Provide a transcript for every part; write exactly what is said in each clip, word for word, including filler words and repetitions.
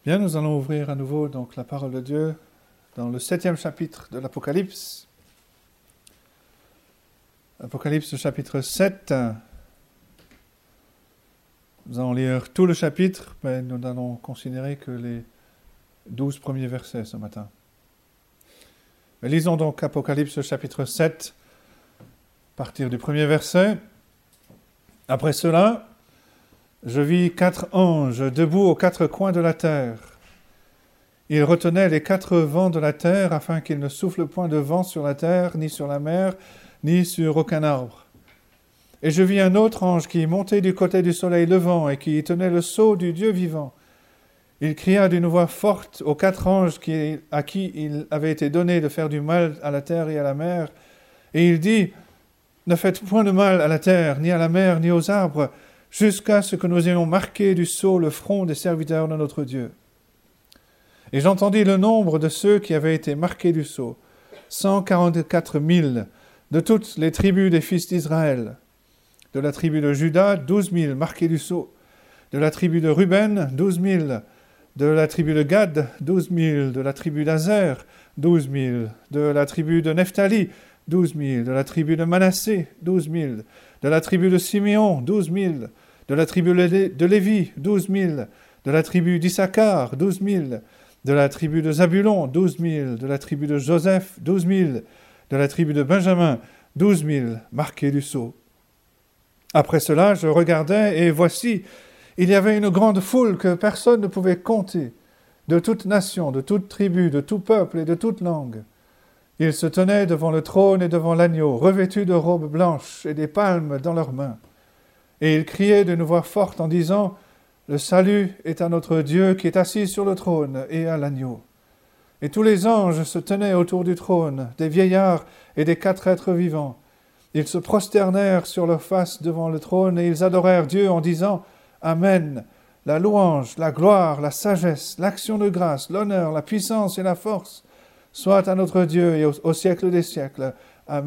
Bien, nous allons ouvrir à nouveau donc la parole de Dieu dans le septième chapitre de l'Apocalypse. Apocalypse chapitre sept. Nous allons lire tout le chapitre, mais nous n'allons considérer que les douze premiers versets ce matin. Mais lisons donc Apocalypse chapitre sept, à partir du premier verset. Après cela, je vis quatre anges debout aux quatre coins de la terre. Ils retenaient les quatre vents de la terre afin qu'il ne souffle point de vent sur la terre, ni sur la mer, ni sur aucun arbre. Et je vis un autre ange qui montait du côté du soleil levant et qui tenait le sceau du Dieu vivant. Il cria d'une voix forte aux quatre anges qui, à qui il avait été donné de faire du mal à la terre et à la mer. Et il dit, « Ne faites point de mal à la terre, ni à la mer, ni aux arbres, jusqu'à ce que nous ayons marqué du sceau le front des serviteurs de notre Dieu. » Et j'entendis le nombre de ceux qui avaient été marqués du sceau, cent quarante-quatre mille, de toutes les tribus des fils d'Israël. De la tribu de Juda, douze mille marqués du sceau. De la tribu de Ruben, douze mille. De la tribu de Gad, douze mille. De la tribu d'Azer, douze mille. De la tribu de Nephtali, douze mille. De la tribu de Manassé, douze mille. De la tribu de Siméon, douze mille. De la tribu de Lévi, douze mille. De la tribu d'Issachar, douze mille. De la tribu de Zabulon, douze mille. De la tribu de Joseph, douze mille. De la tribu de Benjamin, douze mille, marqués du sceau. Après cela, je regardais, et voici, il y avait une grande foule que personne ne pouvait compter, de toute nation, de toute tribu, de tout peuple et de toute langue. Ils se tenaient devant le trône et devant l'agneau, revêtus de robes blanches et des palmes dans leurs mains. Et ils criaient d'une voix forte en disant, « Le salut est à notre Dieu qui est assis sur le trône et à l'agneau. » Et tous les anges se tenaient autour du trône, des vieillards et des quatre êtres vivants. Ils se prosternèrent sur leurs faces devant le trône et ils adorèrent Dieu en disant « Amen. La louange, la gloire, la sagesse, l'action de grâce, l'honneur, la puissance et la force soient à notre Dieu et au, au siècle des siècles. Amen. »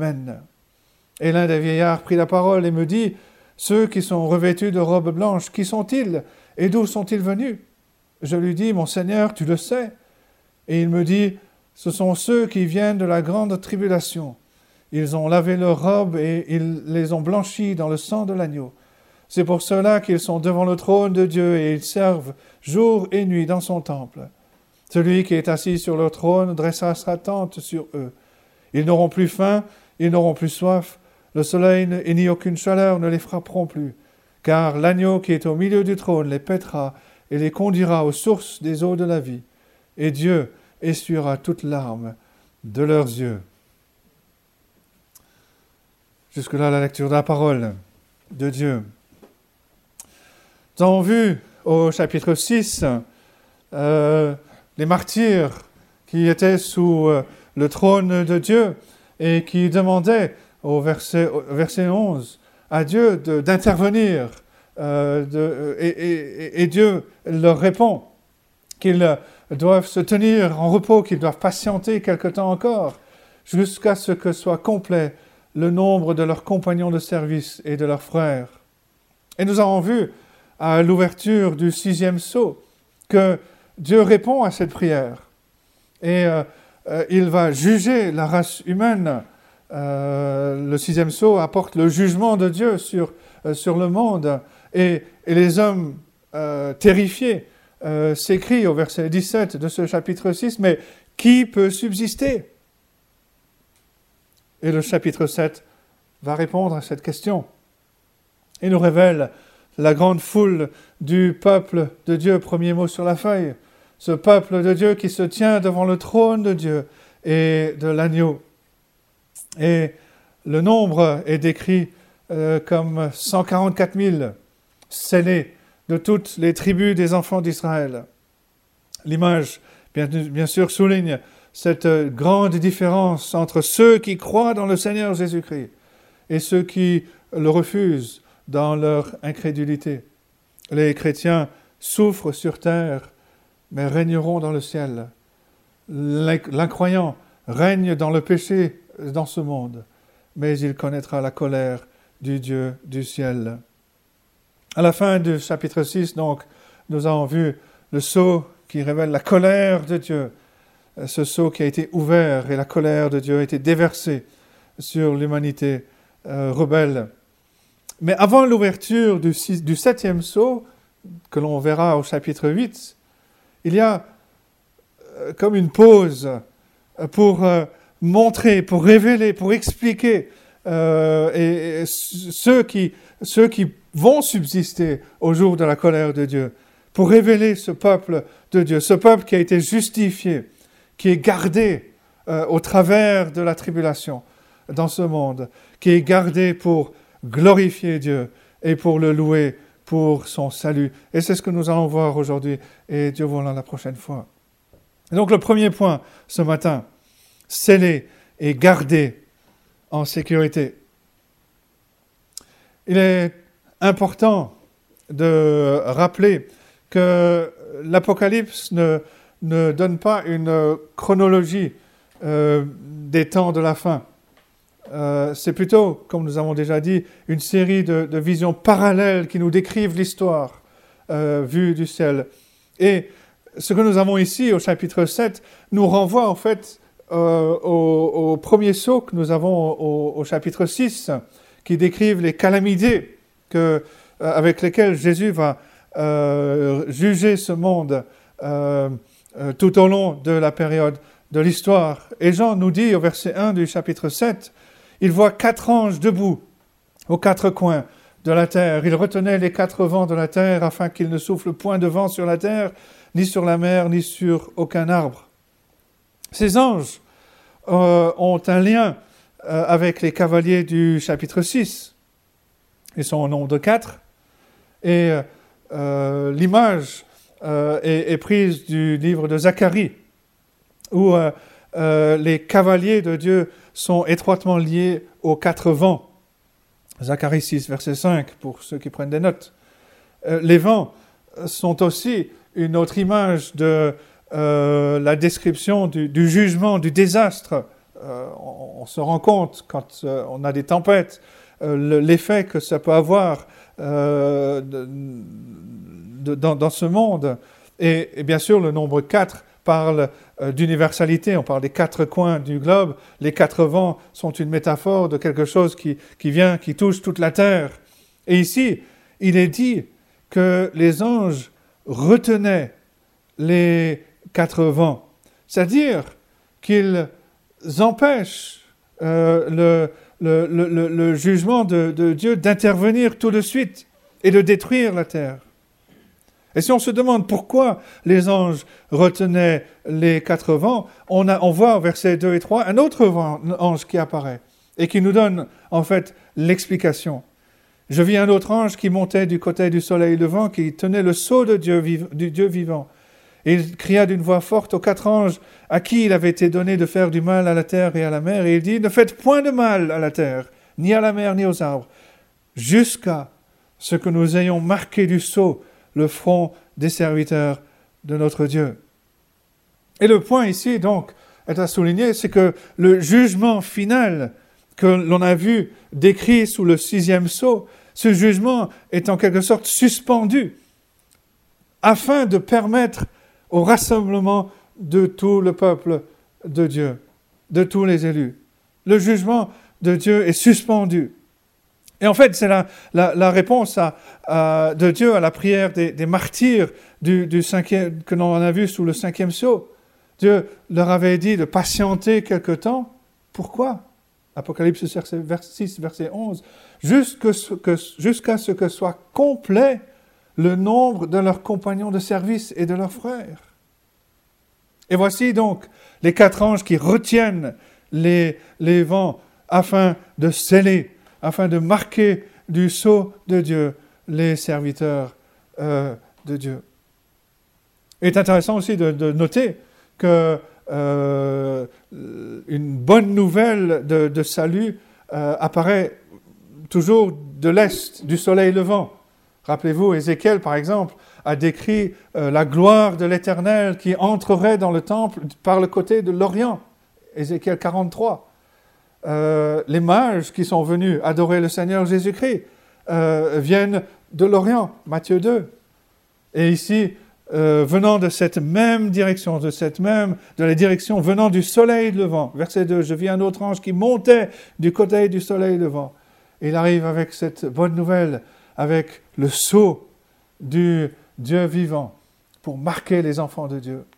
Et l'un des vieillards prit la parole et me dit « Ceux qui sont revêtus de robes blanches, qui sont-ils et d'où sont-ils venus ?» Je lui dis « Mon Seigneur, tu le sais. » Et il me dit « Ce sont ceux qui viennent de la grande tribulation. Ils ont lavé leurs robes et ils les ont blanchies dans le sang de l'agneau. C'est pour cela qu'ils sont devant le trône de Dieu et ils servent jour et nuit dans son temple. Celui qui est assis sur leur trône dressera sa tente sur eux. Ils n'auront plus faim, ils n'auront plus soif. Le soleil et ni aucune chaleur ne les frapperont plus. Car l'agneau qui est au milieu du trône les paîtra et les conduira aux sources des eaux de la vie. Et Dieu essuiera toute larme de leurs yeux. Jusque-là, la lecture de la parole de Dieu. Nous avons vu au chapitre six euh, les martyrs qui étaient sous euh, le trône de Dieu et qui demandaient au verset, au verset onze à Dieu de, d'intervenir euh, de, et, et, et Dieu leur répond qu'ils doivent se tenir en repos, qu'ils doivent patienter quelque temps encore jusqu'à ce que soit complet le nombre de leurs compagnons de service et de leurs frères. Et nous avons vu à l'ouverture du sixième sceau que Dieu répond à cette prière et euh, euh, il va juger la race humaine. Euh, le sixième sceau apporte le jugement de Dieu sur, euh, sur le monde et, et les hommes euh, terrifiés euh, s'écrient au verset dix-sept de ce chapitre six, mais qui peut subsister ? Et le chapitre sept va répondre à cette question. Il nous révèle la grande foule du peuple de Dieu, premier mot sur la feuille, ce peuple de Dieu qui se tient devant le trône de Dieu et de l'agneau. Et le nombre est décrit euh, comme cent quarante-quatre mille scellés de toutes les tribus des enfants d'Israël. L'image, bien, bien sûr, souligne cette grande différence entre ceux qui croient dans le Seigneur Jésus-Christ et ceux qui le refusent dans leur incrédulité. Les chrétiens souffrent sur terre, mais régneront dans le ciel. L'incroyant règne dans le péché dans ce monde, mais il connaîtra la colère du Dieu du ciel. À la fin du chapitre six, donc, nous avons vu le sceau qui révèle la colère de Dieu. Ce sceau qui a été ouvert et la colère de Dieu a été déversée sur l'humanité euh, rebelle. Mais avant l'ouverture du, six, du septième sceau, que l'on verra au chapitre huit, il y a euh, comme une pause pour euh, montrer, pour révéler, pour expliquer euh, et, et ceux, qui, ceux qui vont subsister au jour de la colère de Dieu, pour révéler ce peuple de Dieu, ce peuple qui a été justifié, qui est gardé euh, au travers de la tribulation dans ce monde, qui est gardé pour glorifier Dieu et pour le louer pour son salut. Et c'est ce que nous allons voir aujourd'hui, et Dieu voulant la prochaine fois. Et donc le premier point ce matin, sceller et garder en sécurité. Il est important de rappeler que l'Apocalypse ne, ne donne pas une chronologie euh, des temps de la fin. Euh, c'est plutôt, comme nous avons déjà dit, une série de, de visions parallèles qui nous décrivent l'histoire euh, vue du ciel. Et ce que nous avons ici au chapitre sept nous renvoie en fait euh, au, au premier sceau que nous avons au, au chapitre six, qui décrivent les calamités que, euh, avec lesquelles Jésus va euh, juger ce monde euh, euh, tout au long de la période de l'histoire. Et Jean nous dit au verset un du chapitre sept, il voit quatre anges debout aux quatre coins de la terre. Ils retenaient les quatre vents de la terre afin qu'il ne souffle point de vent sur la terre, ni sur la mer, ni sur aucun arbre. Ces anges euh, ont un lien euh, avec les cavaliers du chapitre six. Ils sont au nombre de quatre. Et euh, l'image euh, est, est prise du livre de Zacharie, où euh, euh, les cavaliers de Dieu sont étroitement liés aux quatre vents. Zacharie six, verset cinq, pour ceux qui prennent des notes. Euh, les vents sont aussi une autre image de euh, la description du, du jugement, du désastre. Euh, on, on se rend compte, quand euh, on a des tempêtes, euh, le, l'effet que ça peut avoir euh, de, de, dans, dans ce monde. Et, et bien sûr, le nombre quatre parle euh, d'universalité, on parle des quatre coins du globe. Les quatre vents sont une métaphore de quelque chose qui, qui vient, qui touche toute la terre. Et ici, il est dit que les anges retenaient les quatre vents, c'est-à-dire qu'ils empêchent euh, le, le, le, le jugement de, de Dieu d'intervenir tout de suite et de détruire la terre. Et si on se demande pourquoi les anges retenaient les quatre vents, on, a, on voit au verset deux et trois un autre vent, ange qui apparaît et qui nous donne en fait l'explication. Je vis un autre ange qui montait du côté du soleil levant, qui tenait le sceau de Dieu, du Dieu vivant. Et il cria d'une voix forte aux quatre anges à qui il avait été donné de faire du mal à la terre et à la mer. Et il dit, ne faites point de mal à la terre, ni à la mer, ni aux arbres, jusqu'à ce que nous ayons marqué du sceau le front des serviteurs de notre Dieu. Et le point ici, donc, est à souligner, c'est que le jugement final que l'on a vu décrit sous le sixième sceau, ce jugement est en quelque sorte suspendu afin de permettre au rassemblement de tout le peuple de Dieu, de tous les élus. Le jugement de Dieu est suspendu. Et en fait, c'est la, la, la réponse à, à, de Dieu à la prière des, des martyrs du, du cinquième, que l'on a vu sous le cinquième sceau. Dieu leur avait dit de patienter quelque temps. Pourquoi ? Apocalypse six, verset onze. Jusqu'à ce, que, jusqu'à ce que soit complet le nombre de leurs compagnons de service et de leurs frères. Et voici donc les quatre anges qui retiennent les, les vents afin de sceller, afin de marquer du sceau de Dieu les serviteurs euh, de Dieu. Il est intéressant aussi de, de noter que euh, une bonne nouvelle de, de salut euh, apparaît toujours de l'est, du soleil levant. Rappelez-vous, Ézéchiel, par exemple, a décrit euh, la gloire de l'Éternel qui entrerait dans le temple par le côté de l'Orient. Ézéchiel quarante-trois. Euh, les mages qui sont venus adorer le Seigneur Jésus-Christ euh, viennent de l'Orient, Matthieu deux. Et ici, euh, venant de cette même direction, de cette même, de la direction venant du soleil levant. Verset deux, je vis un autre ange qui montait du côté du soleil levant. Et il arrive avec cette bonne nouvelle, avec le sceau du Dieu vivant, pour marquer les enfants de Dieu.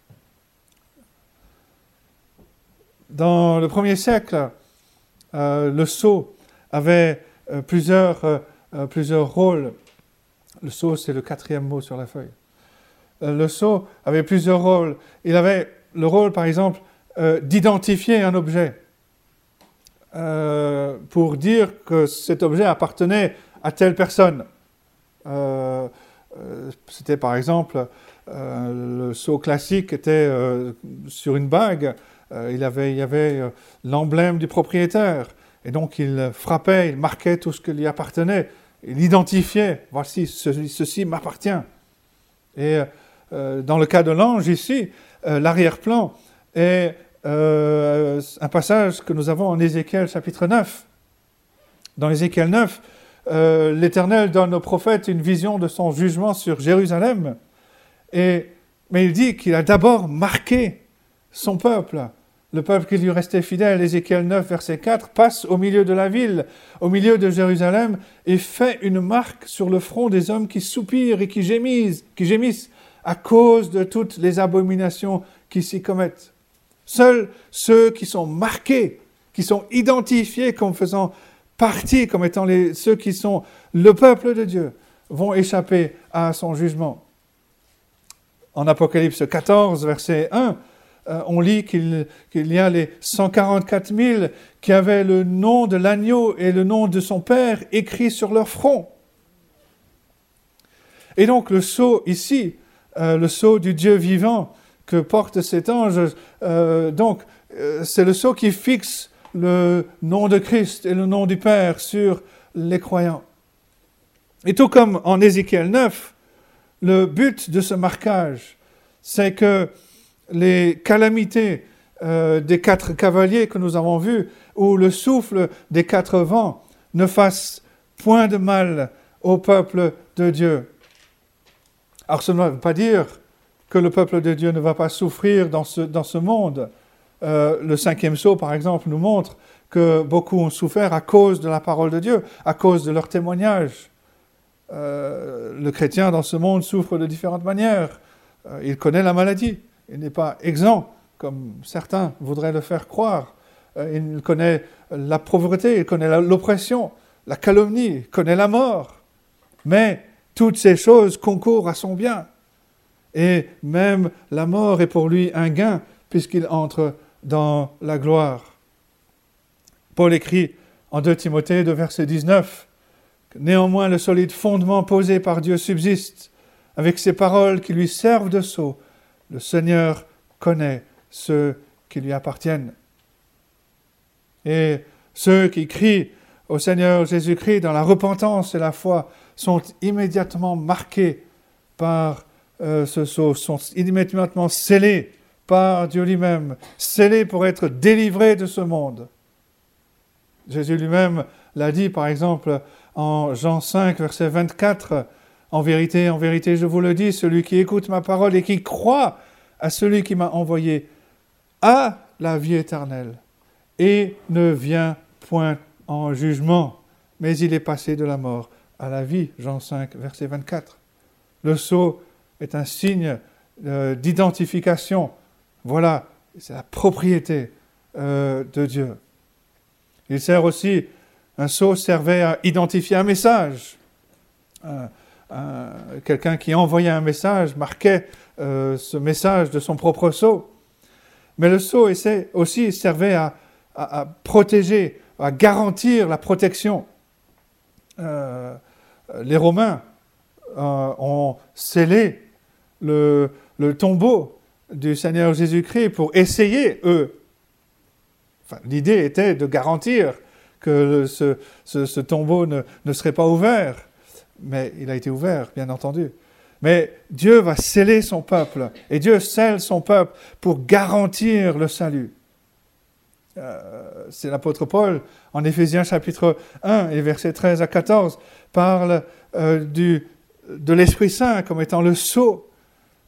Dans le premier siècle, euh, le sceau avait euh, plusieurs, euh, plusieurs rôles. Le sceau, c'est le quatrième mot sur la feuille. Euh, le sceau avait plusieurs rôles. Il avait le rôle, par exemple, euh, d'identifier un objet, euh, pour dire que cet objet appartenait à telle personne. Euh, euh, c'était, par exemple, euh, le sceau classique était euh, sur une bague. Euh, il, avait, il y avait euh, l'emblème du propriétaire. Et donc, il frappait, il marquait tout ce qui lui appartenait. Il identifiait, voici, ceci, ceci m'appartient. Et euh, dans le cas de l'ange, ici, euh, l'arrière-plan est euh, un passage que nous avons en Ézéchiel chapitre neuf. Dans Ézéchiel neuf, euh, l'Éternel donne au prophète une vision de son jugement sur Jérusalem. Et, mais il dit qu'il a d'abord marqué son peuple. Le peuple qui lui restait fidèle, Ézéchiel neuf, verset quatre, passe au milieu de la ville, au milieu de Jérusalem, et fait une marque sur le front des hommes qui soupirent et qui gémissent, qui gémissent à cause de toutes les abominations qui s'y commettent. Seuls ceux qui sont marqués, qui sont identifiés comme faisant partie, comme étant les, ceux qui sont le peuple de Dieu, vont échapper à son jugement. En Apocalypse quatorze, verset un, Euh, on lit qu'il, qu'il y a les cent quarante-quatre mille qui avaient le nom de l'agneau et le nom de son père écrit sur leur front. Et donc le sceau ici, euh, le sceau du Dieu vivant que porte cet ange, euh, donc euh, c'est le sceau qui fixe le nom de Christ et le nom du Père sur les croyants. Et tout comme en Ézéchiel neuf, le but de ce marquage, c'est que les calamités euh, des quatre cavaliers que nous avons vus, ou le souffle des quatre vents, ne fassent point de mal au peuple de Dieu. Alors, cela ne veut pas dire que le peuple de Dieu ne va pas souffrir dans ce, dans ce monde. Euh, le cinquième sceau, par exemple, nous montre que beaucoup ont souffert à cause de la parole de Dieu, à cause de leur témoignage. Euh, le chrétien dans ce monde souffre de différentes manières. Euh, il connaît la maladie. Il n'est pas exempt, comme certains voudraient le faire croire. Il connaît la pauvreté, il connaît l'oppression, la calomnie, il connaît la mort. Mais toutes ces choses concourent à son bien. Et même la mort est pour lui un gain, puisqu'il entre dans la gloire. Paul écrit en deux Timothée deux, verset dix-neuf, « Néanmoins le solide fondement posé par Dieu subsiste, avec ces paroles qui lui servent de sceau. Le Seigneur connaît ceux qui lui appartiennent. » Et ceux qui crient au Seigneur Jésus-Christ dans la repentance et la foi sont immédiatement marqués par euh, ce sceau, sont immédiatement scellés par Dieu lui-même, scellés pour être délivrés de ce monde. Jésus lui-même l'a dit, par exemple, en Jean cinq, verset vingt-quatre, « En vérité, en vérité, je vous le dis, celui qui écoute ma parole et qui croit à celui qui m'a envoyé a la vie éternelle et ne vient point en jugement, mais il est passé de la mort à la vie. » Jean cinq, verset vingt-quatre. Le sceau est un signe euh, d'identification. Voilà, c'est la propriété euh, de Dieu. Il sert aussi, un sceau servait à identifier un message. Euh, Euh, quelqu'un qui envoyait un message marquait euh, ce message de son propre sceau. Mais le sceau essaie, aussi servait à, à, à protéger, à garantir la protection. Euh, les Romains euh, ont scellé le, le tombeau du Seigneur Jésus-Christ pour essayer, eux. Enfin, l'idée était de garantir que ce, ce, ce tombeau ne, ne serait pas ouvert. Mais il a été ouvert, bien entendu. Mais Dieu va sceller son peuple, et Dieu scelle son peuple pour garantir le salut. Euh, c'est l'apôtre Paul, en Éphésiens chapitre un, et versets treize à quatorze, parle euh, du, de l'Esprit Saint comme étant le sceau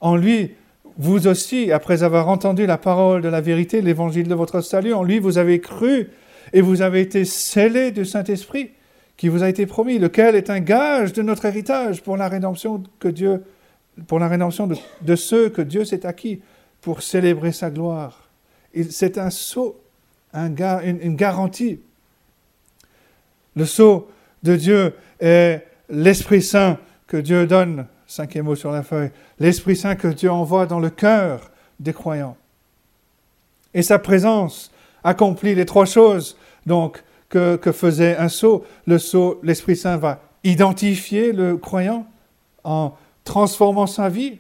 En lui, vous aussi, après avoir entendu la parole de la vérité, l'évangile de votre salut, en lui vous avez cru et vous avez été scellés du Saint-Esprit qui vous a été promis, lequel est un gage de notre héritage pour la rédemption que Dieu, pour la rédemption de, de ceux que Dieu s'est acquis pour célébrer sa gloire. Et c'est un sceau, un ga, une, une garantie. Le sceau de Dieu est l'Esprit Saint que Dieu donne, cinquième mot sur la feuille, l'Esprit Saint que Dieu envoie dans le cœur des croyants. Et sa présence accomplit les trois choses donc que, que faisait un sceau. Le sceau, l'Esprit Saint va identifier le croyant en transformant sa vie,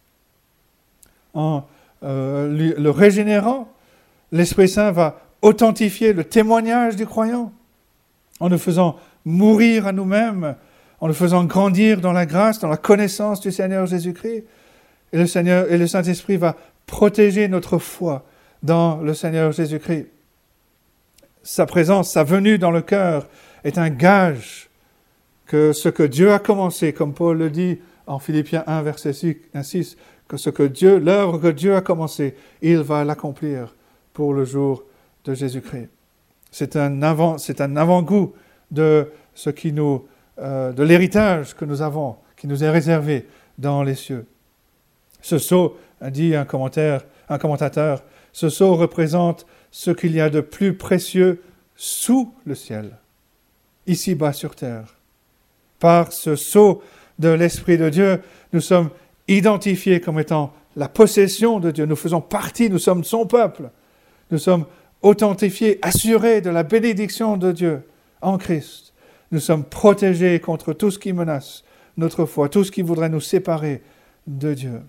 en euh, lui, le régénérant. L'Esprit Saint va authentifier le témoignage du croyant en nous faisant mourir à nous-mêmes, en nous faisant grandir dans la grâce, dans la connaissance du Seigneur Jésus-Christ. Et le Seigneur et le Saint-Esprit va protéger notre foi dans le Seigneur Jésus-Christ. Sa présence, sa venue dans le cœur est un gage que ce que Dieu a commencé, comme Paul le dit en Philippiens un, verset six, que ce que Dieu, l'œuvre que Dieu a commencé, il va l'accomplir pour le jour de Jésus-Christ. C'est un avant, c'est un avant-goût de ce qui nous, euh, de l'héritage que nous avons, qui nous est réservé dans les cieux. Ce sceau, a dit un commentaire, un commentateur, ce sceau représente ce qu'il y a de plus précieux sous le ciel, ici-bas sur terre. Par ce sceau de l'Esprit de Dieu, nous sommes identifiés comme étant la possession de Dieu. Nous faisons partie, nous sommes son peuple. Nous sommes authentifiés, assurés de la bénédiction de Dieu en Christ. Nous sommes protégés contre tout ce qui menace notre foi, tout ce qui voudrait nous séparer de Dieu.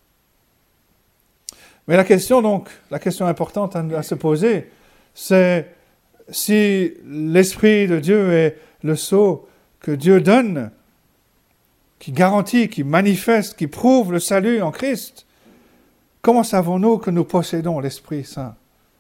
Mais la question donc, la question importante à, à se poser, c'est si l'Esprit de Dieu est le sceau que Dieu donne, qui garantit, qui manifeste, qui prouve le salut en Christ, comment savons-nous que nous possédons l'Esprit Saint?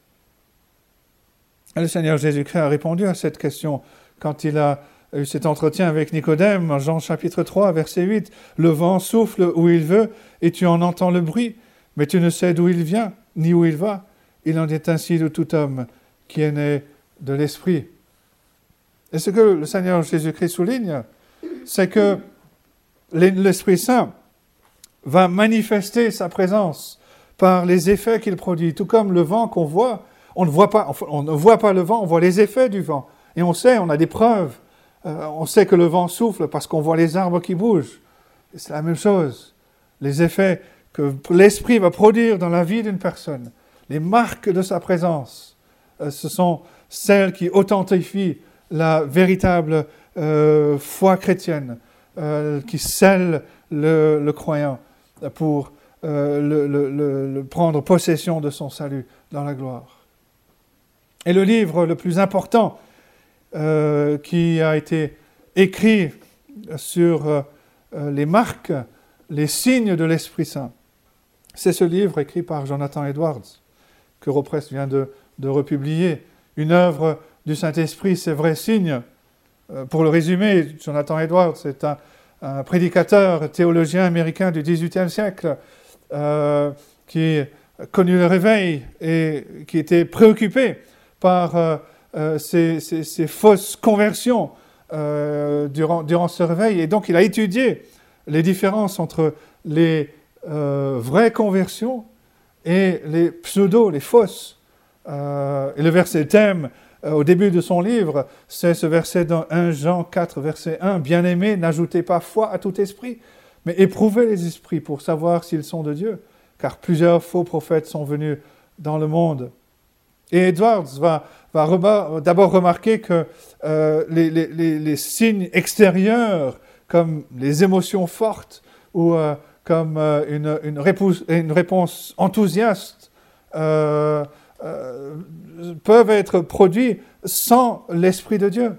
Et le Seigneur Jésus-Christ a répondu à cette question quand il a eu cet entretien avec Nicodème, en Jean chapitre trois, verset huit. « Le vent souffle où il veut, et tu en entends le bruit, mais tu ne sais d'où il vient, ni où il va. Il en est ainsi de tout homme qui est né de l'Esprit. » Et ce que le Seigneur Jésus-Christ souligne, c'est que l'Esprit Saint va manifester sa présence par les effets qu'il produit. Tout comme le vent qu'on voit, on ne voit pas, on ne voit pas le vent, on voit les effets du vent. Et on sait, on a des preuves. Euh, on sait que le vent souffle parce qu'on voit les arbres qui bougent. Et c'est la même chose. Les effets que l'Esprit va produire dans la vie d'une personne, les marques de sa présence, euh, ce sont celles qui authentifient la véritable euh, foi chrétienne, euh, qui scellent le, le croyant pour euh, le, le, le, le prendre possession de son salut dans la gloire. Et le livre le plus important euh, qui a été écrit sur euh, les marques, les signes de l'Esprit Saint, c'est ce livre écrit par Jonathan Edwards, que Europresse vient de, de republier. Une œuvre du Saint-Esprit, ses vrais signes. Euh, pour le résumer, Jonathan Edwards est un, un prédicateur, théologien américain du dix-huitième siècle, euh, qui a connu le réveil et qui était préoccupé par euh, euh, ces, ces, ces fausses conversions euh, durant, durant ce réveil. Et donc, il a étudié les différences entre les euh, vraies conversions et les pseudo, les fausses. Euh, et le verset thème, euh, au début de son livre, c'est ce verset dans premier Jean quatre, verset un. « Bien-aimés, n'ajoutez pas foi à tout esprit, mais éprouvez les esprits pour savoir s'ils sont de Dieu, car plusieurs faux prophètes sont venus dans le monde. » Et Edwards va, va reba- d'abord remarquer que euh, les, les, les, les signes extérieurs, comme les émotions fortes ou euh, comme euh, une, une, réponse, une réponse enthousiaste, euh, euh, peuvent être produits sans l'Esprit de Dieu.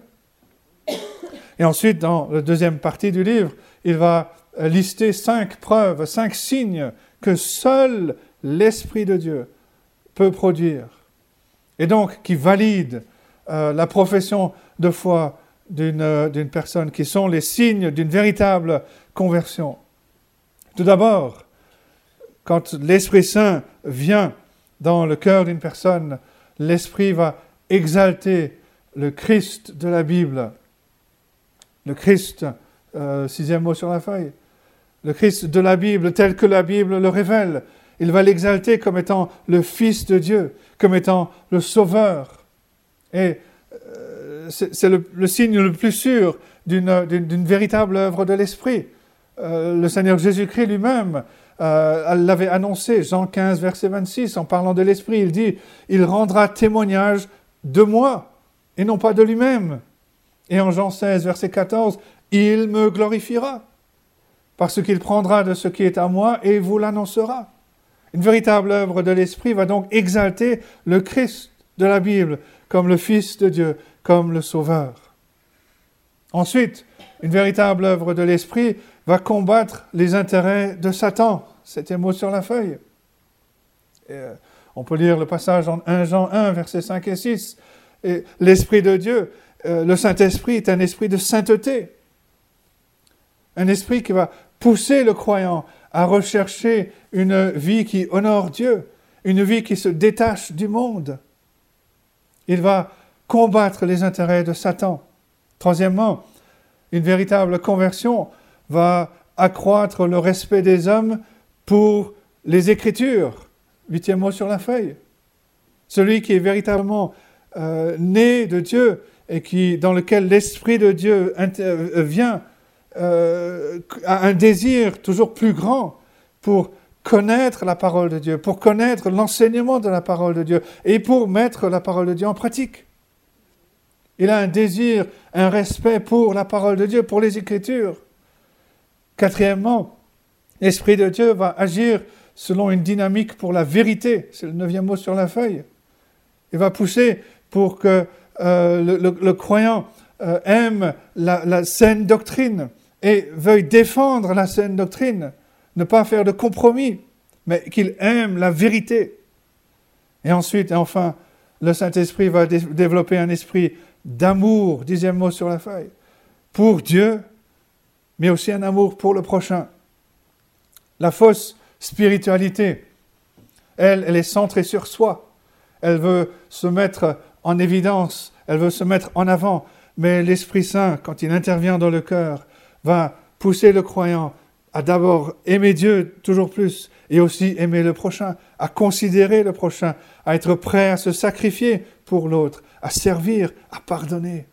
Et ensuite, dans la deuxième partie du livre, il va lister cinq preuves, cinq signes que seul l'Esprit de Dieu peut produire. Et donc, qui valident euh, la profession de foi d'une, euh, d'une personne, qui sont les signes d'une véritable conversion. Tout d'abord, quand l'Esprit Saint vient dans le cœur d'une personne, l'Esprit va exalter le Christ de la Bible. Le Christ, euh, sixième mot sur la feuille, le Christ de la Bible tel que la Bible le révèle. Il va l'exalter comme étant le Fils de Dieu, comme étant le Sauveur. Et euh, c'est, c'est le, le signe le plus sûr d'une, d'une, d'une véritable œuvre de l'Esprit. Euh, le Seigneur Jésus-Christ lui-même euh, l'avait annoncé, Jean quinze, verset vingt-six, en parlant de l'Esprit, il dit « Il rendra témoignage de moi, et non pas de lui-même. » Et en Jean seize, verset quatorze, « Il me glorifiera, parce qu'il prendra de ce qui est à moi et vous l'annoncera. » Une véritable œuvre de l'Esprit va donc exalter le Christ de la Bible comme le Fils de Dieu, comme le Sauveur. Ensuite, une véritable œuvre de l'Esprit va combattre les intérêts de Satan. C'était mot sur la feuille. Et, euh, on peut lire le passage en un Jean un, versets cinq et six. Et l'Esprit de Dieu, euh, le Saint-Esprit est un esprit de sainteté. Un esprit qui va pousser le croyant à rechercher une vie qui honore Dieu, une vie qui se détache du monde. Il va combattre les intérêts de Satan. Troisièmement, une véritable conversion va accroître le respect des hommes pour les Écritures. Huitième mot sur la feuille. Celui qui est véritablement euh, né de Dieu et qui, dans lequel l'Esprit de Dieu inter- vient, euh, a un désir toujours plus grand pour connaître la parole de Dieu, pour connaître l'enseignement de la parole de Dieu et pour mettre la parole de Dieu en pratique. Il a un désir, un respect pour la parole de Dieu, pour les Écritures. Quatrièmement, l'Esprit de Dieu va agir selon une dynamique pour la vérité. C'est le neuvième mot sur la feuille. Il va pousser pour que euh, le, le, le croyant euh, aime la, la saine doctrine et veuille défendre la saine doctrine, ne pas faire de compromis, mais qu'il aime la vérité. Et ensuite, et enfin, le Saint-Esprit va dé- développer un esprit d'amour, dixième mot sur la feuille, pour Dieu, mais aussi un amour pour le prochain. La fausse spiritualité, elle, elle est centrée sur soi. Elle veut se mettre en évidence, elle veut se mettre en avant, mais l'Esprit Saint, quand il intervient dans le cœur, va pousser le croyant à d'abord aimer Dieu toujours plus et aussi aimer le prochain, à considérer le prochain, à être prêt à se sacrifier pour l'autre, à servir, à pardonner.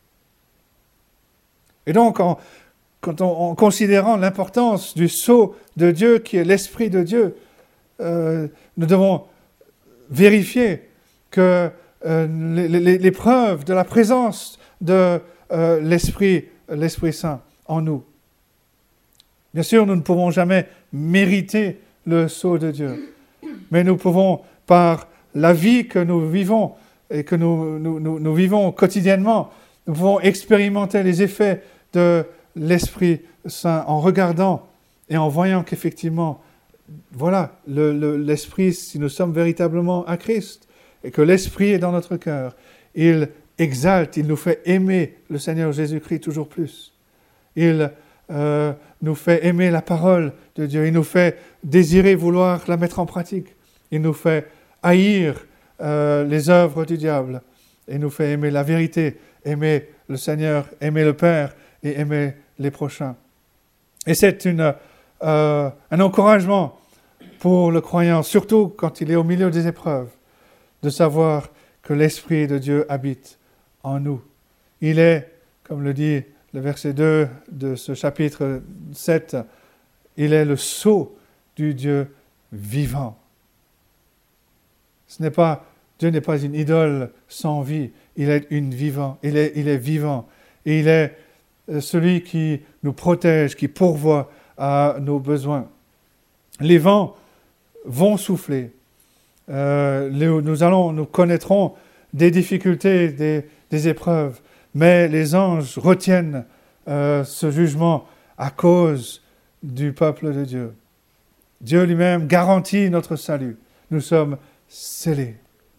Et donc, en, quand on, en considérant l'importance du sceau de Dieu qui est l'Esprit de Dieu, euh, nous devons vérifier que euh, les, les, les preuves de la présence de euh, l'Esprit, l'Esprit Saint en nous. Bien sûr, nous ne pouvons jamais mériter le sceau de Dieu, mais nous pouvons, par la vie que nous vivons et que nous, nous, nous, nous vivons quotidiennement, nous pouvons expérimenter les effets de l'Esprit Saint en regardant et en voyant qu'effectivement, voilà, le, le, l'Esprit, si nous sommes véritablement à Christ et que l'Esprit est dans notre cœur, il exalte, il nous fait aimer le Seigneur Jésus-Christ toujours plus. Il euh, nous fait aimer la parole de Dieu, il nous fait désirer vouloir la mettre en pratique, il nous fait haïr euh, les œuvres du diable, il nous fait aimer la vérité, aimer le Seigneur, aimer le Père et aimer les prochains. Et c'est une, euh, un encouragement pour le croyant, surtout quand il est au milieu des épreuves, de savoir que l'Esprit de Dieu habite en nous. Il est, comme le dit le verset deux de ce chapitre sept, il est le sceau du Dieu vivant. Ce n'est pas, Dieu n'est pas une idole sans vie, il est une vivant, il est, il est vivant. Et il est celui qui nous protège, qui pourvoit à nos besoins. Les vents vont souffler. Euh, nous allons, nous connaîtrons des difficultés, des, des épreuves, mais les anges retiennent euh, ce jugement à cause du peuple de Dieu. Dieu lui-même garantit notre salut. Nous sommes scellés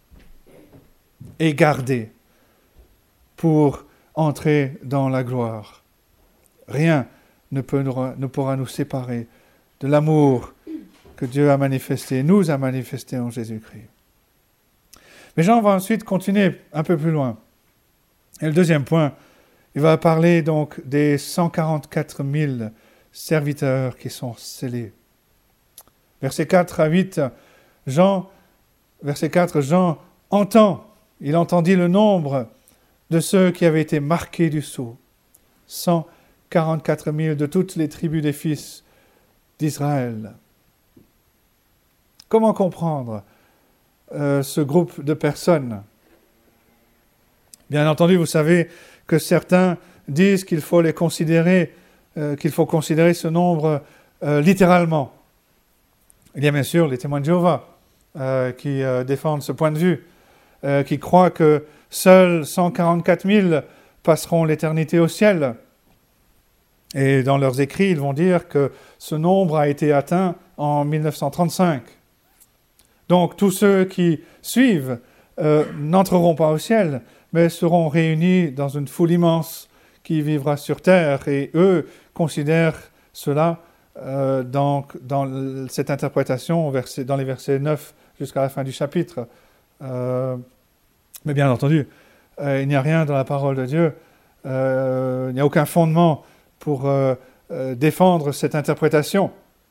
et gardés pour entrer dans la gloire. Rien ne, peut nous, ne pourra nous séparer de l'amour que Dieu a manifesté, nous a manifesté en Jésus-Christ. Mais Jean va ensuite continuer un peu plus loin. Et le deuxième point, il va parler donc des cent quarante-quatre mille serviteurs qui sont scellés. Versets quatre à huit, Jean, verset quatre, Jean entend, il entendit le nombre de ceux qui avaient été marqués du sceau. cent quarante-quatre mille de toutes les tribus des fils d'Israël. Comment comprendre euh, ce groupe de personnes? Bien entendu, vous savez que certains disent qu'il faut les considérer, euh, qu'il faut considérer ce nombre euh, littéralement. Il y a bien sûr les témoins de Jéhovah euh, qui euh, défendent ce point de vue, euh, qui croient que seuls cent quarante-quatre mille passeront l'éternité au ciel. Et dans leurs écrits, ils vont dire que ce nombre a été atteint en mille neuf cent trente-cinq. Donc tous ceux qui suivent euh, n'entreront pas au ciel, mais seront réunis dans une foule immense qui vivra sur terre. Et eux considèrent cela euh, dans, dans cette interprétation verset, dans les versets neuf jusqu'à la fin du chapitre. Euh, mais bien entendu, euh, il n'y a rien dans la parole de Dieu, euh, il n'y a aucun fondement pour euh, euh, défendre cette interprétation.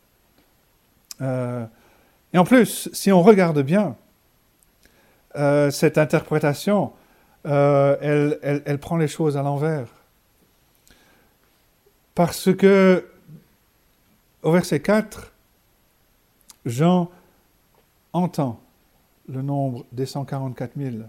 Euh, et en plus, si on regarde bien, euh, cette interprétation, euh, elle, elle, elle prend les choses à l'envers. Parce que, au verset quatre, Jean entend le nombre des cent quarante-quatre mille.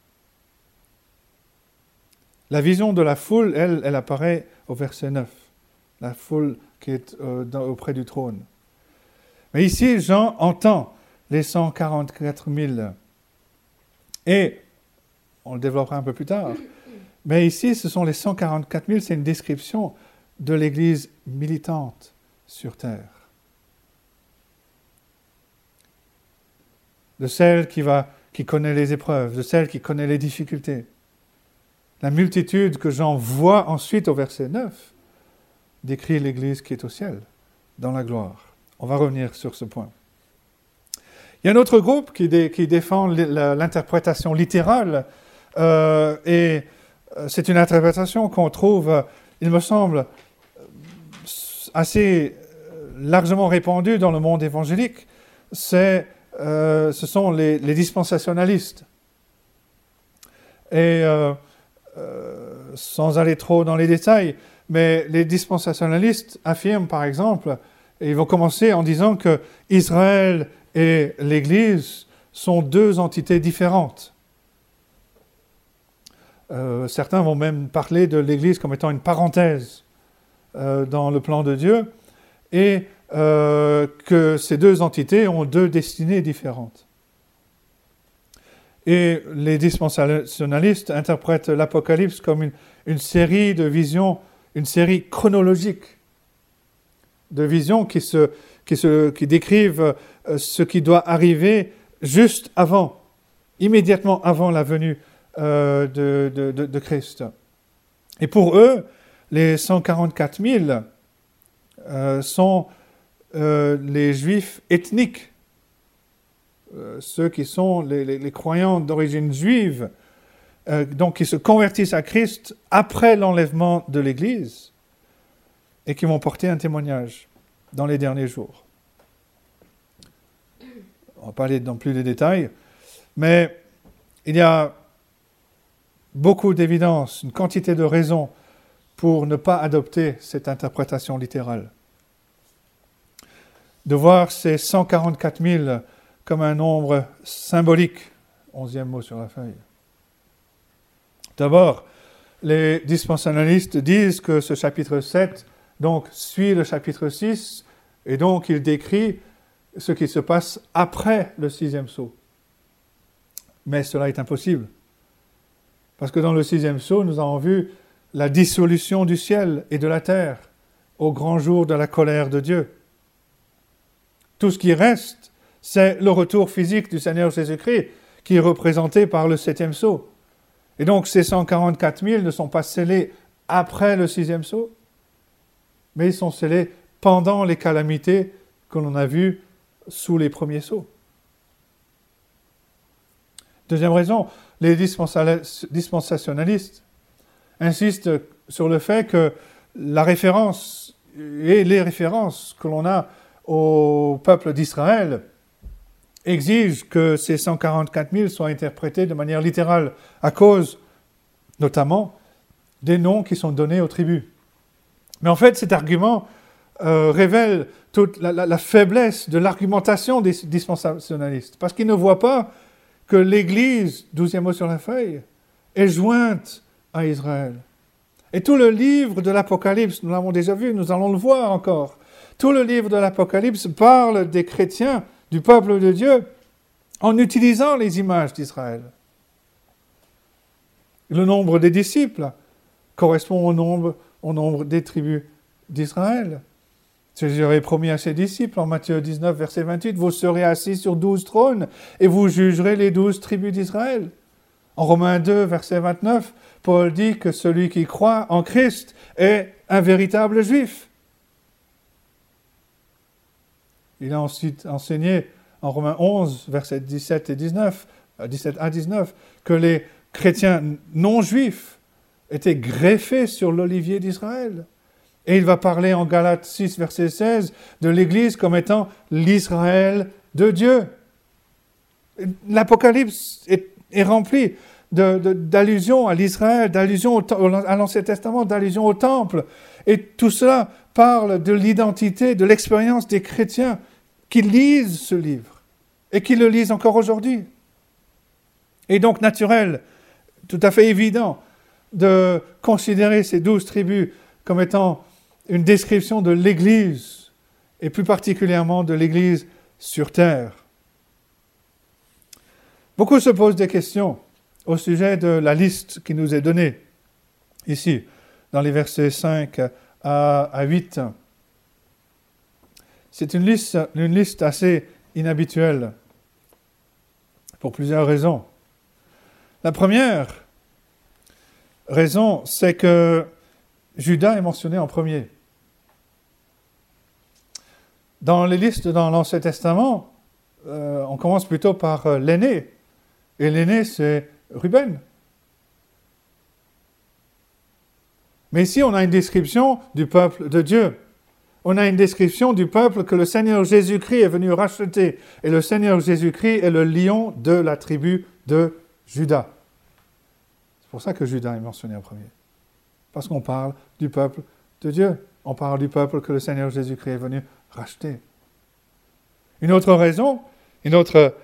La vision de la foule, elle, elle apparaît au verset neuf. La foule qui est euh, dans, auprès du trône. Mais ici, Jean entend les cent quarante-quatre mille. Et, on le développera un peu plus tard, mais ici, ce sont les cent quarante-quatre mille, c'est une description de l'Église militante sur terre. De celle qui, va, qui connaît les épreuves, de celle qui connaît les difficultés. La multitude que Jean voit ensuite au verset neuf décrit l'Église qui est au ciel, dans la gloire. On va revenir sur ce point. Il y a un autre groupe qui, dé, qui défend l'interprétation littérale, euh, et c'est une interprétation qu'on trouve, il me semble, assez largement répandue dans le monde évangélique. C'est, euh, ce sont les, les dispensationalistes. Et euh, euh, sans aller trop dans les détails, mais les dispensationalistes affirment, par exemple, et ils vont commencer en disant que Israël et l'Église sont deux entités différentes. Euh, certains vont même parler de l'Église comme étant une parenthèse euh, dans le plan de Dieu, et euh, que ces deux entités ont deux destinées différentes. Et les dispensationalistes interprètent l'Apocalypse comme une, une série de visions, une série chronologique de visions qui, se, qui, se, qui décrivent ce qui doit arriver juste avant, immédiatement avant la venue euh, de, de, de, de Christ. Et pour eux, les cent quarante-quatre mille euh, sont euh, les Juifs ethniques, euh, ceux qui sont les, les, les croyants d'origine juive, euh, donc qui se convertissent à Christ après l'enlèvement de l'Église, et qui vont porter un témoignage dans les derniers jours. On ne va pas aller dans plus de détails, mais il y a beaucoup d'évidence, une quantité de raisons pour ne pas adopter cette interprétation littérale. De voir ces cent quarante-quatre mille comme un nombre symbolique, onzième mot sur la feuille. D'abord, les dispensationalistes disent que ce chapitre sept donc suit le chapitre six, et donc il décrit ce qui se passe après le sixième sceau. Mais cela est impossible. Parce que dans le sixième sceau, nous avons vu la dissolution du ciel et de la terre au grand jour de la colère de Dieu. Tout ce qui reste, c'est le retour physique du Seigneur Jésus-Christ, qui est représenté par le septième sceau. Et donc ces cent quarante-quatre mille ne sont pas scellés après le sixième sceau, mais ils sont scellés pendant les calamités que l'on a vues sous les premiers sceaux. Deuxième raison, les dispensationalistes insistent sur le fait que la référence et les références que l'on a au peuple d'Israël exigent que ces cent quarante-quatre mille soient interprétés de manière littérale à cause, notamment, des noms qui sont donnés aux tribus. Mais en fait, cet argument euh, révèle toute la, la, la faiblesse de l'argumentation des dispensationalistes, parce qu'ils ne voient pas que l'Église, douzième mot sur la feuille, est jointe à Israël. Et tout le livre de l'Apocalypse, nous l'avons déjà vu, nous allons le voir encore, tout le livre de l'Apocalypse parle des chrétiens, du peuple de Dieu, en utilisant les images d'Israël. Le nombre des disciples correspond au nombre, au nombre des tribus d'Israël. Jésus avait promis à ses disciples en Matthieu dix-neuf, verset vingt-huit, « Vous serez assis sur douze trônes et vous jugerez les douze tribus d'Israël. » En Romains deux, verset vingt-neuf, Paul dit que celui qui croit en Christ est un véritable juif. Il a ensuite enseigné en Romains onze, versets dix-sept et dix-neuf, dix-sept à dix-neuf, que les chrétiens non-juifs étaient greffés sur l'olivier d'Israël. Et il va parler en Galates six, verset seize, de l'Église comme étant l'Israël de Dieu. L'Apocalypse est, est rempli de, de, d'allusions à l'Israël, d'allusions au, à l'Ancien Testament, d'allusions au Temple. Et tout cela parle de l'identité, de l'expérience des chrétiens qui lisent ce livre et qui le lisent encore aujourd'hui. Et donc naturel, tout à fait évident, de considérer ces douze tribus comme étant une description de l'Église, et plus particulièrement de l'Église sur terre. Beaucoup se posent des questions au sujet de la liste qui nous est donnée ici, dans les versets cinq à huit. C'est une liste, une liste assez inhabituelle, pour plusieurs raisons. La première raison, c'est que Judas est mentionné en premier. Dans les listes dans l'Ancien Testament, euh, on commence plutôt par euh, l'aîné. Et l'aîné, c'est Ruben. Mais ici, on a une description du peuple de Dieu. On a une description du peuple que le Seigneur Jésus-Christ est venu racheter. Et le Seigneur Jésus-Christ est le lion de la tribu de Judas. C'est pour ça que Judas est mentionné en premier. Parce qu'on parle du peuple de Dieu. On parle du peuple que le Seigneur Jésus-Christ est venu racheter. Une autre raison, une autre,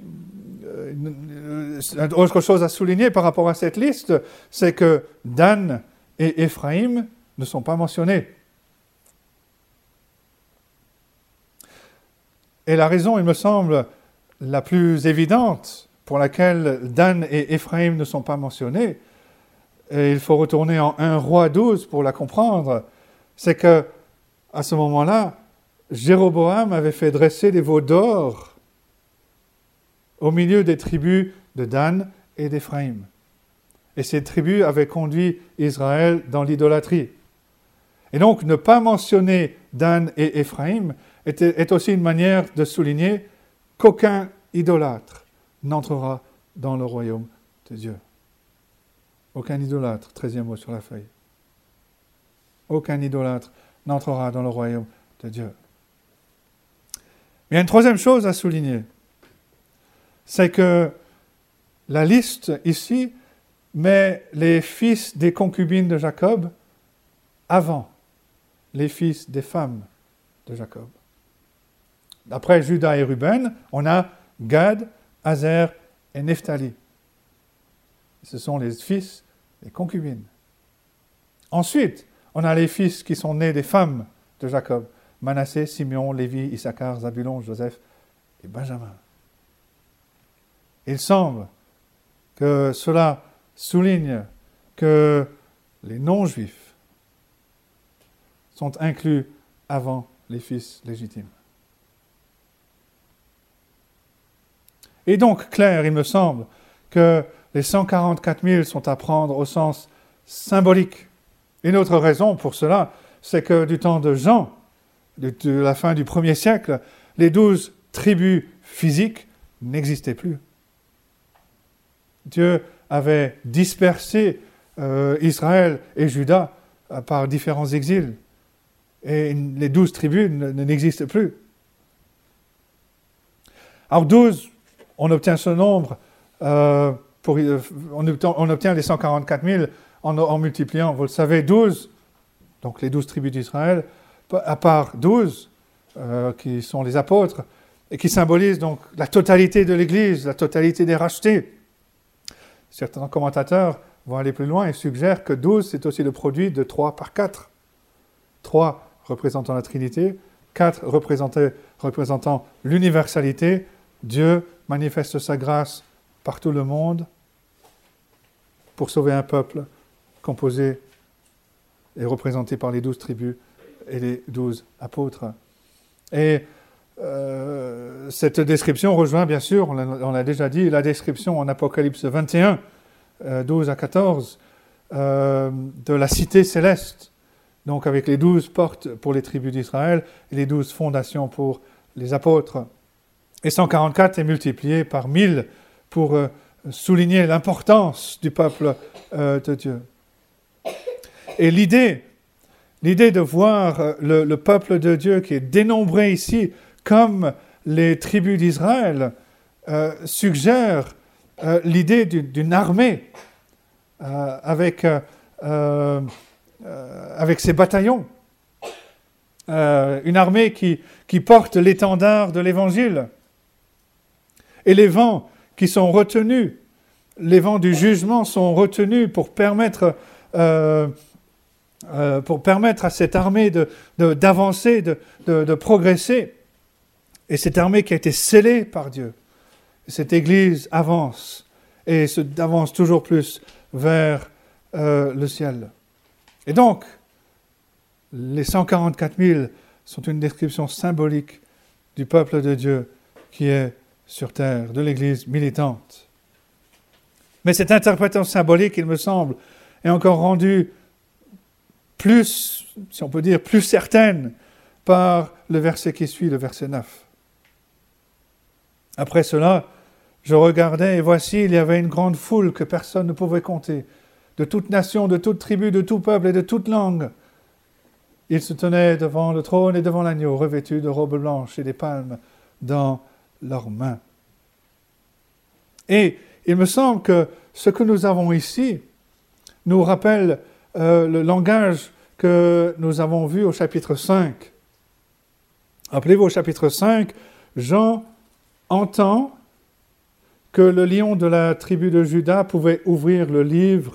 une, une autre chose à souligner par rapport à cette liste, c'est que Dan et Éphraïm ne sont pas mentionnés. Et la raison, il me semble, la plus évidente pour laquelle Dan et Éphraïm ne sont pas mentionnés, et il faut retourner en un roi douze pour la comprendre, c'est que à ce moment-là, Jéroboam avait fait dresser des veaux d'or au milieu des tribus de Dan et d'Éphraïm. Et ces tribus avaient conduit Israël dans l'idolâtrie. Et donc, ne pas mentionner Dan et Éphraïm est, est aussi une manière de souligner qu'aucun idolâtre n'entrera dans le royaume de Dieu. Aucun idolâtre, treizième mot sur la feuille. Aucun idolâtre n'entrera dans le royaume de Dieu. Il y a une troisième chose à souligner, c'est que la liste ici met les fils des concubines de Jacob avant les fils des femmes de Jacob. Après Judas et Ruben, on a Gad, Aser et Nephtali. Ce sont les fils des concubines. Ensuite, on a les fils qui sont nés des femmes de Jacob. Manassé, Simeon, Lévi, Issachar, Zabulon, Joseph et Benjamin. Il semble que cela souligne que les non-juifs sont inclus avant les fils légitimes. Et donc, clair, il me semble que les cent quarante-quatre mille sont à prendre au sens symbolique. Une autre raison pour cela, c'est que du temps de Jean, de la fin du premier siècle, les douze tribus physiques n'existaient plus. Dieu avait dispersé euh, Israël et Juda euh, par différents exils. Et les douze tribus ne, ne, n'existent plus. Alors douze, on obtient ce nombre, euh, pour, on, obtient, on obtient les cent quarante-quatre mille en, en multipliant, vous le savez, douze, donc les douze tribus d'Israël, à part douze, euh, qui sont les apôtres, et qui symbolisent donc la totalité de l'Église, la totalité des rachetés. Certains commentateurs vont aller plus loin et suggèrent que douze, c'est aussi le produit de trois par quatre. trois représentant la Trinité, quatre représentant l'universalité. Dieu manifeste sa grâce par tout le monde pour sauver un peuple composé et représenté par les douze tribus et les douze apôtres. Et euh, cette description rejoint, bien sûr, on l'a, on l'a déjà dit, la description en Apocalypse vingt et un, euh, douze à quatorze, euh, de la cité céleste, donc avec les douze portes pour les tribus d'Israël et les douze fondations pour les apôtres. Et cent quarante-quatre est multiplié par mille pour euh, souligner l'importance du peuple euh, de Dieu. Et l'idée, l'idée de voir le, le peuple de Dieu qui est dénombré ici comme les tribus d'Israël euh, suggère euh, l'idée d'une, d'une armée euh, avec, euh, euh, avec ses bataillons. Euh, une armée qui, qui porte l'étendard de l'Évangile. Et les vents qui sont retenus, les vents du jugement sont retenus pour permettre, euh, euh, pour permettre à cette armée de, de, d'avancer, de, de, de progresser. Et cette armée qui a été scellée par Dieu, cette Église avance et se, avance toujours plus vers euh, le ciel. Et donc, les cent quarante-quatre mille sont une description symbolique du peuple de Dieu qui est sur terre, de l'Église militante. Mais cette interprétation symbolique, il me semble, est encore rendue plus, si on peut dire, plus certaine par le verset qui suit, le verset neuf. Après cela, je regardais et voici, il y avait une grande foule que personne ne pouvait compter, de toute nation, de toute tribu, de tout peuple et de toute langue. Ils se tenaient devant le trône et devant l'agneau, revêtus de robes blanches et des palmes dans leurs mains. Et il me semble que ce que nous avons ici nous rappelle euh, le langage que nous avons vu au chapitre cinq. Rappelez-vous, au chapitre cinq, Jean entend que le lion de la tribu de Juda pouvait ouvrir le livre.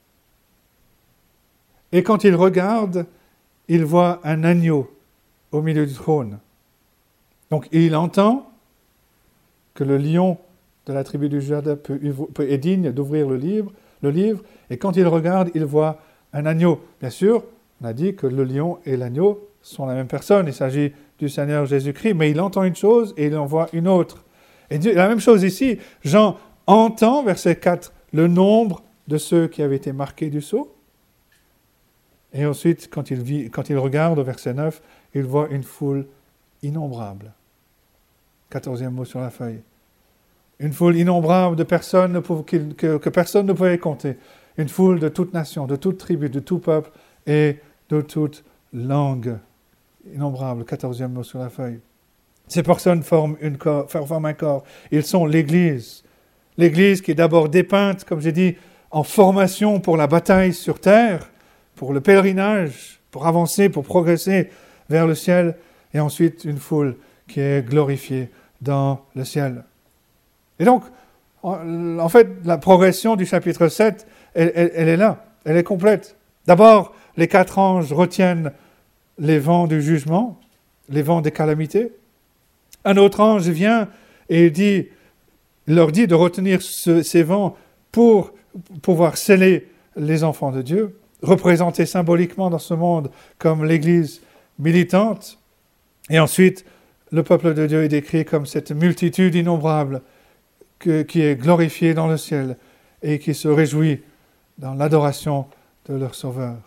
Et quand il regarde, il voit un agneau au milieu du trône. Donc il entend que le lion de la tribu de Juda peut, peut, est digne d'ouvrir le livre, le livre, et quand il regarde, il voit un agneau. Bien sûr, on a dit que le lion et l'agneau sont la même personne, il s'agit du Seigneur Jésus-Christ, mais il entend une chose et il en voit une autre. Et Dieu, la même chose ici, Jean entend, verset quatre, le nombre de ceux qui avaient été marqués du sceau, et ensuite, quand il, vit, quand il regarde au verset neuf, il voit une foule innombrable. Quatorzième mot sur la feuille. Une foule innombrable de personnes que, que, que personne ne pouvait compter. Une foule de toute nation, de toute tribu, de tout peuple et de toute langue. Innombrable, quatorzième mot sur la feuille. Ces personnes forment, une corps, forment un corps. Ils sont l'Église. L'Église qui est d'abord dépeinte, comme j'ai dit, en formation pour la bataille sur terre, pour le pèlerinage, pour avancer, pour progresser vers le ciel, et ensuite une foule qui est glorifiée dans le ciel. Et donc, en, en fait, la progression du chapitre sept, elle, elle, elle est là, elle est complète. D'abord, les quatre anges retiennent les vents du jugement, les vents des calamités. Un autre ange vient et il dit, il leur dit de retenir ce, ces vents pour pouvoir sceller les enfants de Dieu, représentés symboliquement dans ce monde comme l'Église militante. Et ensuite, le peuple de Dieu est décrit comme cette multitude innombrable que, qui est glorifiée dans le ciel et qui se réjouit dans l'adoration de leur Sauveur.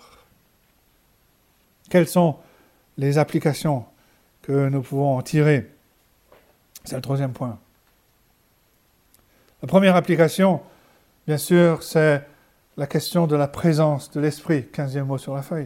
Quelles sont les applications que nous pouvons en tirer? C'est le troisième point. La première application, bien sûr, c'est la question de la présence de l'Esprit, quinzième mot sur la feuille.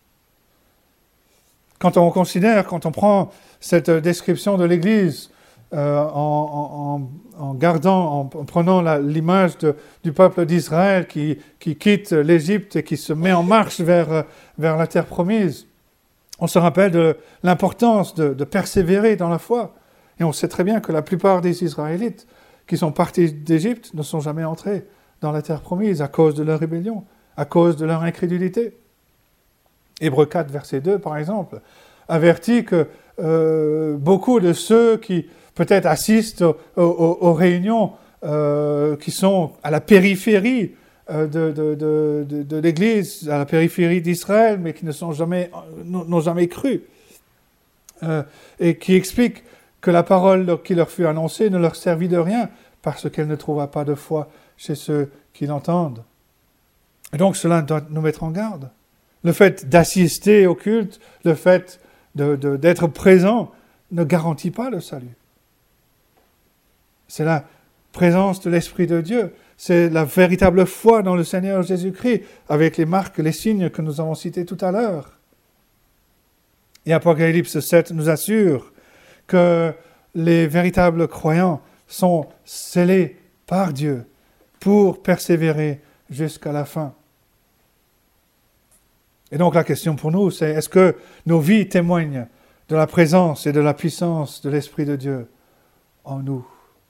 Quand on considère, quand on prend cette description de l'Église euh, en, en, en gardant, en, en prenant la, l'image de, du peuple d'Israël qui, qui quitte l'Égypte et qui se met en marche vers, vers la terre promise, on se rappelle de l'importance de, de persévérer dans la foi. Et on sait très bien que la plupart des Israélites qui sont partis d'Égypte ne sont jamais entrés dans la terre promise à cause de leur rébellion, à cause de leur incrédulité. Hébreux quatre, verset deux, par exemple, avertit que euh, beaucoup de ceux qui peut-être assistent aux, aux, aux réunions euh, qui sont à la périphérie euh, de, de, de, de, de l'Église, à la périphérie d'Israël, mais qui ne sont jamais, n'ont jamais cru, euh, et qui expliquent que la parole qui leur fut annoncée ne leur servit de rien parce qu'elle ne trouva pas de foi chez ceux qui l'entendent. Et donc cela doit nous mettre en garde. Le fait d'assister au culte, le fait de, de, d'être présent ne garantit pas le salut. C'est la présence de l'Esprit de Dieu, c'est la véritable foi dans le Seigneur Jésus-Christ, avec les marques, les signes que nous avons cités tout à l'heure. Et Apocalypse sept nous assure que les véritables croyants sont scellés par Dieu pour persévérer jusqu'à la fin. Et donc la question pour nous, c'est est-ce que nos vies témoignent de la présence et de la puissance de l'Esprit de Dieu en nous?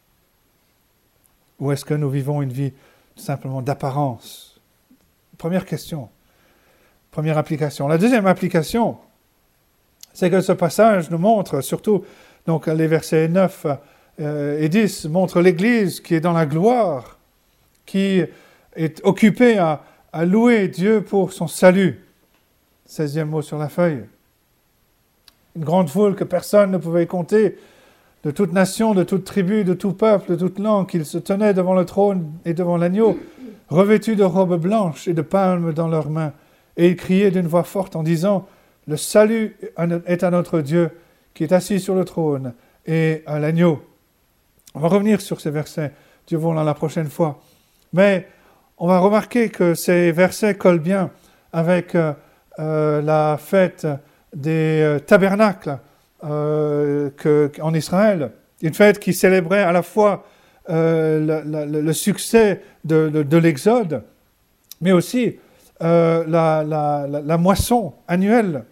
Ou est-ce que nous vivons une vie simplement d'apparence? Première question, première application. La deuxième application, c'est que ce passage nous montre, surtout donc les versets neuf et dix, montrent l'Église qui est dans la gloire, qui est occupée à, à louer Dieu pour son salut. seizième mot sur la feuille. Une grande foule que personne ne pouvait compter, de toute nation, de toute tribu, de tout peuple, de toute langue, qu'ils se tenaient devant le trône et devant l'agneau, revêtus de robes blanches et de palmes dans leurs mains. Et ils criaient d'une voix forte en disant « Le salut est à notre Dieu qui est assis sur le trône et à l'agneau. » On va revenir sur ces versets, Dieu voulant, la prochaine fois. Mais on va remarquer que ces versets collent bien avec euh, euh, la fête des euh, tabernacles euh, que, en Israël. Une fête qui célébrait à la fois euh, le, le, le succès de, de, de l'Exode, mais aussi euh, la, la, la, la moisson annuelle.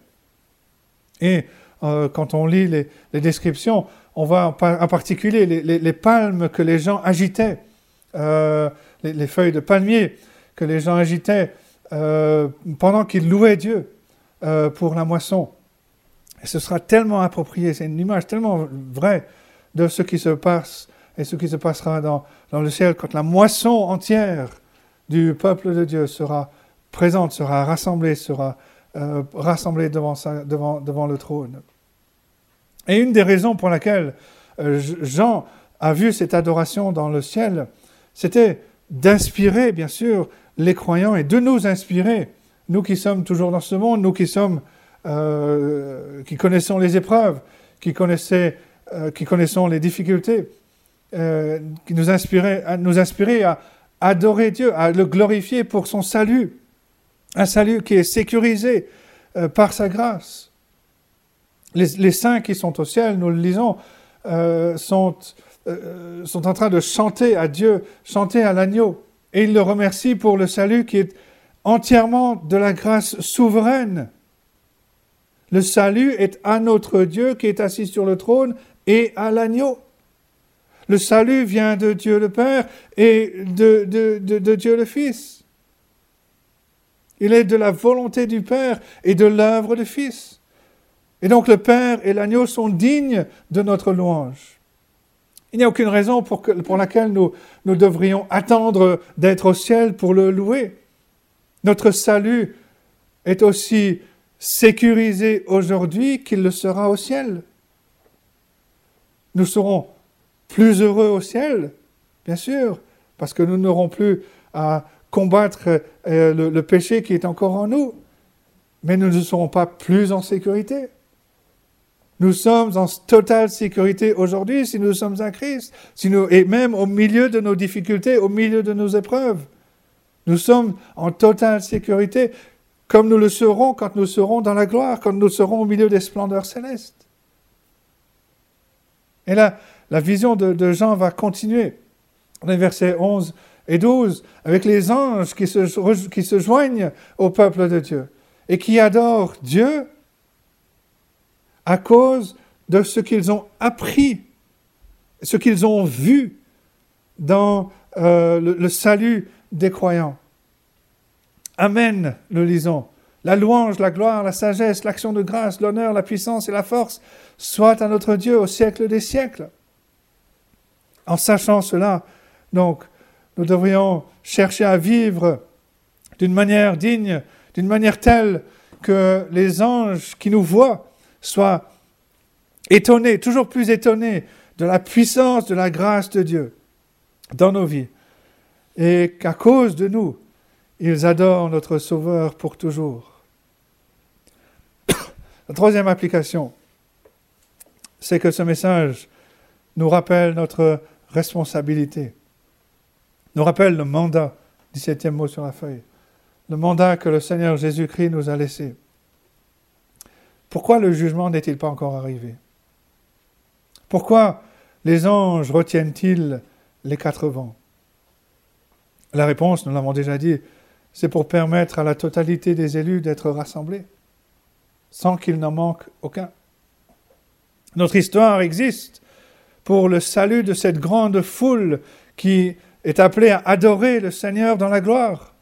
Et euh, quand on lit les, les descriptions, on voit en particulier les, les, les palmes que les gens agitaient, euh, les, les feuilles de palmier que les gens agitaient euh, pendant qu'ils louaient Dieu euh, pour la moisson. Et ce sera tellement approprié, c'est une image tellement vraie de ce qui se passe et ce qui se passera dans, dans le ciel quand la moisson entière du peuple de Dieu sera présente, sera rassemblée, sera euh, rassemblée devant, sa, devant, devant le trône. Et une des raisons pour laquelle euh, Jean a vu cette adoration dans le ciel, c'était d'inspirer, bien sûr, les croyants et de nous inspirer, nous qui sommes toujours dans ce monde, nous qui sommes, euh, qui connaissons les épreuves, qui, connaissait, euh, qui connaissons les difficultés, euh, qui nous inspirer, à nous inspirer à adorer Dieu, à le glorifier pour son salut, un salut qui est sécurisé euh, par sa grâce. Les, les saints qui sont au ciel, nous le lisons, euh, sont, euh, sont en train de chanter à Dieu, chanter à l'agneau. Et ils le remercient pour le salut qui est entièrement de la grâce souveraine. Le salut est à notre Dieu qui est assis sur le trône et à l'agneau. Le salut vient de Dieu le Père et de, de, de, de Dieu le Fils. Il est de la volonté du Père et de l'œuvre du Fils. Et donc le Père et l'agneau sont dignes de notre louange. Il n'y a aucune raison pour, que, pour laquelle nous, nous devrions attendre d'être au ciel pour le louer. Notre salut est aussi sécurisé aujourd'hui qu'il le sera au ciel. Nous serons plus heureux au ciel, bien sûr, parce que nous n'aurons plus à combattre euh, le, le péché qui est encore en nous, mais nous ne serons pas plus en sécurité. Nous sommes en totale sécurité aujourd'hui si nous sommes en Christ, si nous, et même au milieu de nos difficultés, au milieu de nos épreuves. Nous sommes en totale sécurité, comme nous le serons quand nous serons dans la gloire, quand nous serons au milieu des splendeurs célestes. Et là, la vision de, de Jean va continuer. Les versets onze et douze, avec les anges qui se, qui se joignent au peuple de Dieu et qui adorent Dieu à cause de ce qu'ils ont appris, ce qu'ils ont vu dans euh, le, le salut des croyants. Amen, le lisons. La louange, la gloire, la sagesse, l'action de grâce, l'honneur, la puissance et la force soient à notre Dieu au siècle des siècles. En sachant cela, donc, nous devrions chercher à vivre d'une manière digne, d'une manière telle que les anges qui nous voient soient étonnés, toujours plus étonnés de la puissance, de la grâce de Dieu dans nos vies. Et qu'à cause de nous, ils adorent notre Sauveur pour toujours. La troisième application, c'est que ce message nous rappelle notre responsabilité, nous rappelle le mandat, dix-septième mot sur la feuille, le mandat que le Seigneur Jésus-Christ nous a laissé. Pourquoi le jugement n'est-il pas encore arrivé? Pourquoi les anges retiennent-ils les quatre vents? La réponse, nous l'avons déjà dit, c'est pour permettre à la totalité des élus d'être rassemblés, sans qu'il n'en manque aucun. Notre histoire existe pour le salut de cette grande foule qui est appelée à adorer le Seigneur dans la gloire.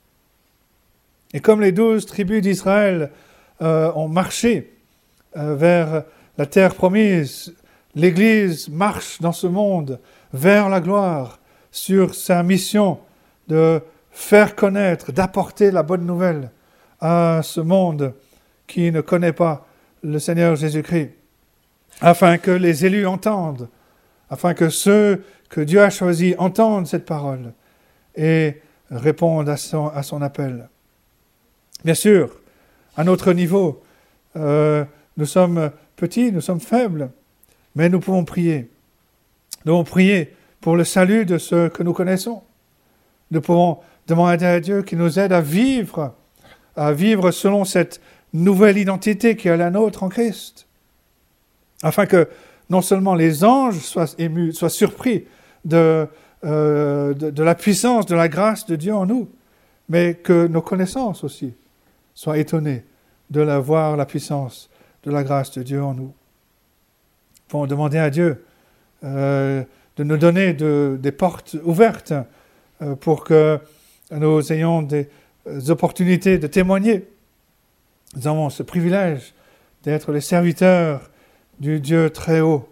Et comme les douze tribus d'Israël euh, ont marché euh, vers la terre promise, l'Église marche dans ce monde vers la gloire sur sa mission de faire connaître, d'apporter la bonne nouvelle à ce monde qui ne connaît pas le Seigneur Jésus-Christ, afin que les élus entendent, afin que ceux que Dieu a choisis entendent cette parole et répondent à son, à son appel. Bien sûr, à notre niveau, euh, nous sommes petits, nous sommes faibles, mais nous pouvons prier. Nous pouvons prier pour le salut de ceux que nous connaissons. Nous pouvons demander à Dieu qu'il nous aide à vivre, à vivre selon cette nouvelle identité qui est la nôtre en Christ, afin que non seulement les anges soient émus, soient surpris de, euh, de, de la puissance, de la grâce de Dieu en nous, mais que nos connaissances aussi soient étonnées de la voir la puissance de la grâce de Dieu en nous. Nous pouvons demander à Dieu euh, de nous donner de, des portes ouvertes euh, pour que nous ayons des opportunités de témoigner. Nous avons ce privilège d'être les serviteurs du Dieu très haut.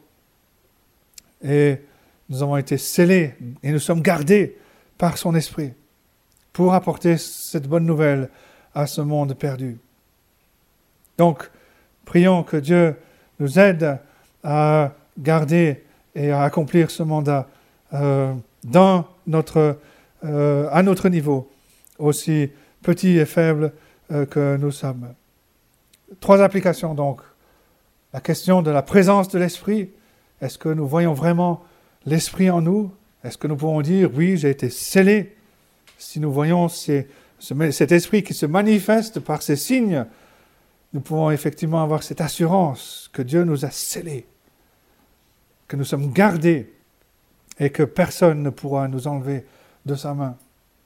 Et nous avons été scellés et nous sommes gardés par son esprit pour apporter cette bonne nouvelle à ce monde perdu. Donc, prions que Dieu nous aide à garder et à accomplir ce mandat euh, dans notre, euh, à notre niveau, aussi petit et faible euh, que nous sommes. Trois applications donc. La question de la présence de l'Esprit. Est-ce que nous voyons vraiment l'Esprit en nous? Est-ce que nous pouvons dire, oui, j'ai été scellé? Si nous voyons ces, ce, cet Esprit qui se manifeste par ces signes, nous pouvons effectivement avoir cette assurance que Dieu nous a scellés, que nous sommes gardés et que personne ne pourra nous enlever de sa main.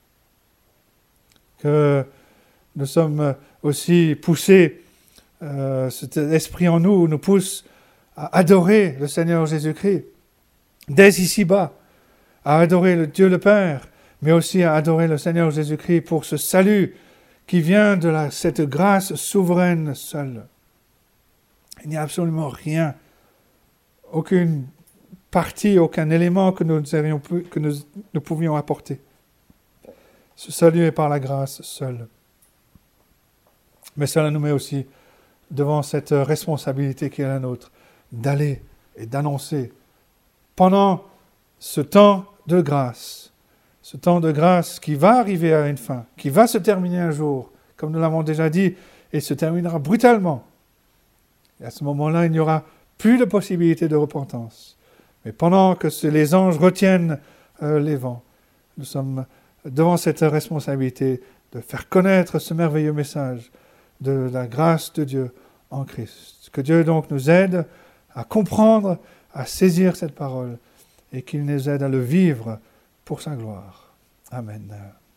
Que nous sommes aussi poussés, euh, cet esprit en nous nous pousse à adorer le Seigneur Jésus-Christ, dès ici-bas, à adorer le Dieu le Père, mais aussi à adorer le Seigneur Jésus-Christ pour ce salut qui vient de la, cette grâce souveraine seule. Il n'y a absolument rien, aucune partie, aucun élément que nous, aurions pu, que nous, nous pouvions apporter. Ce salut est par la grâce seule. Mais cela nous met aussi devant cette responsabilité qui est la nôtre, d'aller et d'annoncer pendant ce temps de grâce, ce temps de grâce qui va arriver à une fin, qui va se terminer un jour, comme nous l'avons déjà dit, et se terminera brutalement. Et à ce moment-là, il n'y aura plus de possibilité de repentance. Mais pendant que les anges retiennent euh, les vents, nous sommes devant cette responsabilité de faire connaître ce merveilleux message de la grâce de Dieu en Christ. Que Dieu donc nous aide à comprendre, à saisir cette parole et qu'il nous aide à le vivre pour sa gloire. Amen.